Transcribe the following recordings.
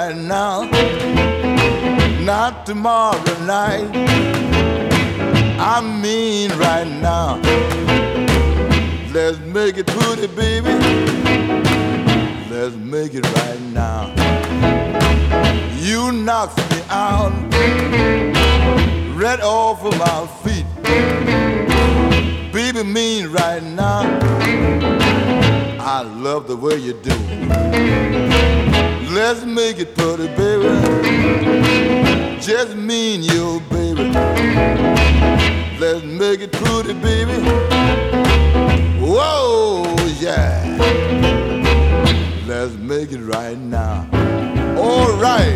right now, not tomorrow night. I mean right now. Let's make it pretty, baby. Let's make it right now. You knocked me out, right off of my feet. Baby, mean right now. I love the way you do. Let's make it pretty, baby. Just mean you, baby. Let's make it pretty, baby. Whoa, yeah. Let's make it right now. All right.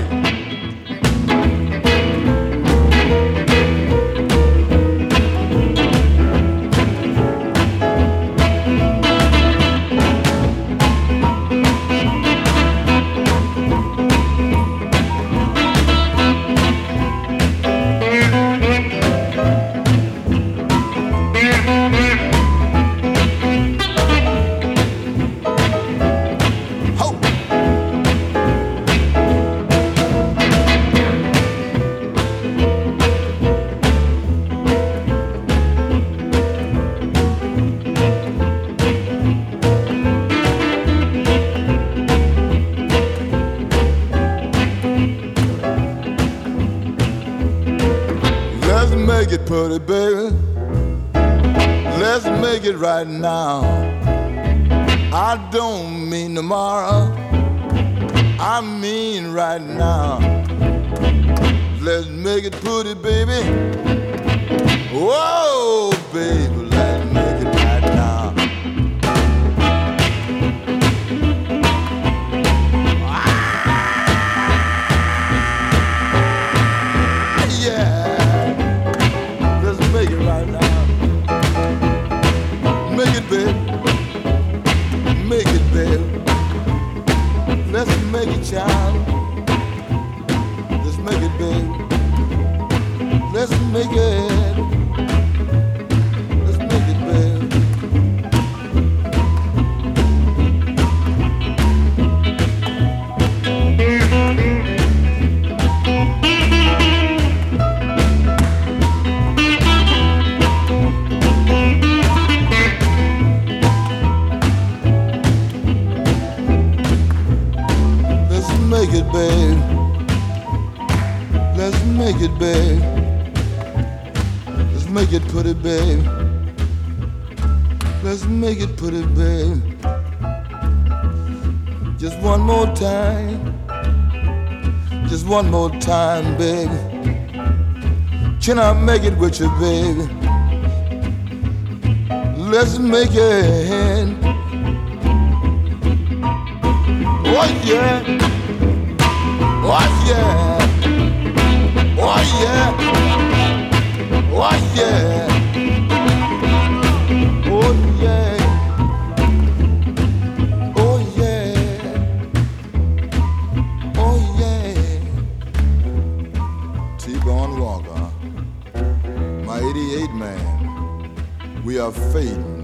Let's make it pretty, baby. Let's make it right now. I don't mean tomorrow, I mean right now. Let's make it pretty, baby. Whoa, baby, let's make it right now. Make it right now. Make it, babe. Make it, babe. Let's make it, child. Let's make it, babe. Let's make it. Let's make it, babe. Make it, babe. Let's make it, babe. Let's make it pretty, babe. Let's make it pretty, babe. Just one more time. Just one more time, babe. Can I make it with you, baby? Let's make it. Oh, yeah. Oh yeah, oh yeah, oh yeah, oh yeah, oh yeah, oh yeah. T-Bone Walker, my 88 man, we are fading.